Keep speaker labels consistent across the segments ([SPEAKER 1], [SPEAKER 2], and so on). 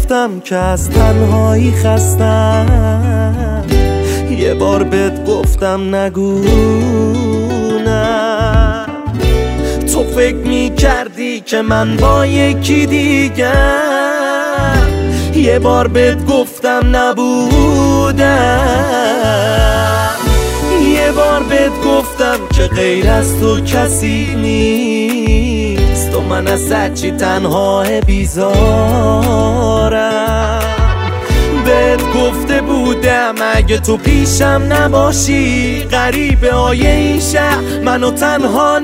[SPEAKER 1] گفتم که از تنهایی خستم، یه بار بهت گفتم نگو نه. تو فکر میکردی که من با یکی دیگه، یه بار بهت گفتم نبودم. یه بار بهت گفتم که غیر از تو کسی نیست، و من از هرچی تنها بیزارم. بهت گفته بودم اگه تو پیشم نباشی، غریبه های این شهر منو تنها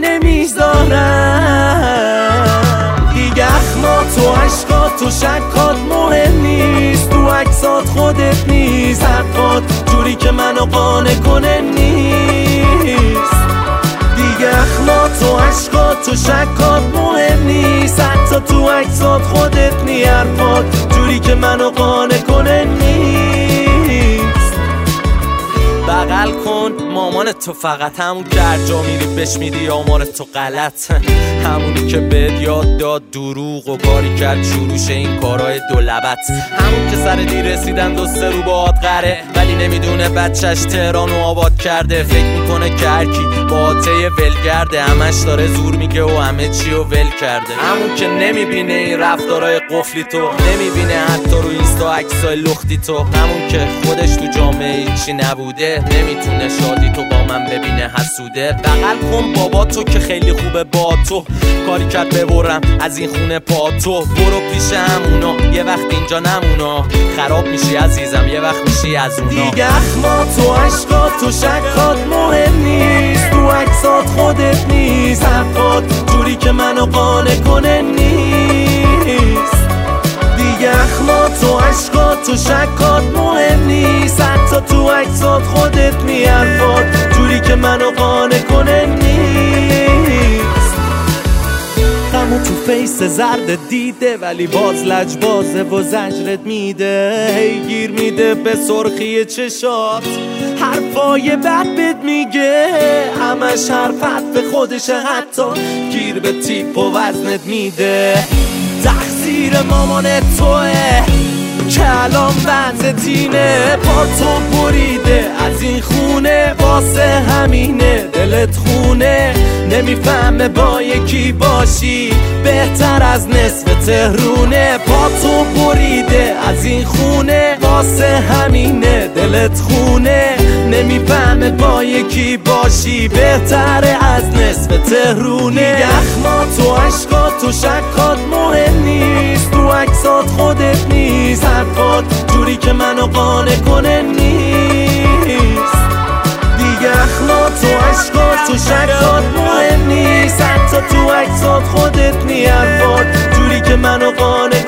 [SPEAKER 1] نمیذارم. دیگه اخمات و عشقات و شکات مهم نیست، تو عکسات خودت نیست، حرفات جوری که منو قانع کنه نیست. دیگه اخمات و عشقات و شکات مهم نیست، حتی تو عکسات خودت نیست، حرفات جوری که منو قانع کنه نیست. بغل کن مامان تو، فقط همون که هر جا میری بهش میدی آمار تو غلط، همونی که بهت یاد داد دروغ و کاری کرد شروعش این کارهای دولبت، همون که سر دیر رسیدن دو سه رو باهات قره، ولی نمیدونه بچهش تهرانو آباد کرده. فکر میکنه که هرکی با آته ولگرده، همش داره زور میگه و همه چی رو ول کرده. همون که نمیبینه این رفتارهای قفلی تو، نمیبینه حتی رو اینستا عکسای لختی تو، همون که خودش تو جامعه هیچی نبوده، نمیتونه شادی تو با من ببینه حسوده. بغل کن بابا تو که خیلی خوبه با تو، کاری کرد ببرم از این خونه پا تو. برو پیش همونا یه وقت اینجا نمونا، خراب میشی عزیزم یه وقت میشی از اونا. دیگه اخمات و عشقات و شکات مهم نیست، تو عکسات خودت نیست، حرفات جوری که منو قانع کنه نیست. دیگه اخمات و عشقات و شکات مهم نیست، حتی تو عکسات خودت نیست، حرفات جوری که منو قانع کنه نیست. غمو تو فیس زرد دیده، ولی باز لجبازه و زجرت میده، هی گیر میده به سرخی چشات، حرفای بد بهت میگه، همش حرفت به خودشه، حتی گیر به تیپ و وزنت میده. تقصیر مامان توه که الان بنزتینه، پاتو بریده از این خونه، واسه همینه دلت خونه. نمیفهمه با یکی باشی بهتر از نصف تهرونه، پاتو بریده از این خونه، واسه همینه دلت خونه. نمیفهمه با یکی باشی بهتر از نصف تهرونه. دیگه اخمات و عشقات و شکات مهم نیست، تو عکسات خودت نیست، حرفات جوری که منو قانع کنه نیست. دیگه اخمات و عشقات و شکات مهم نیست، حتی تو عکسات خودت نیست، حرفات جوری که منو قانع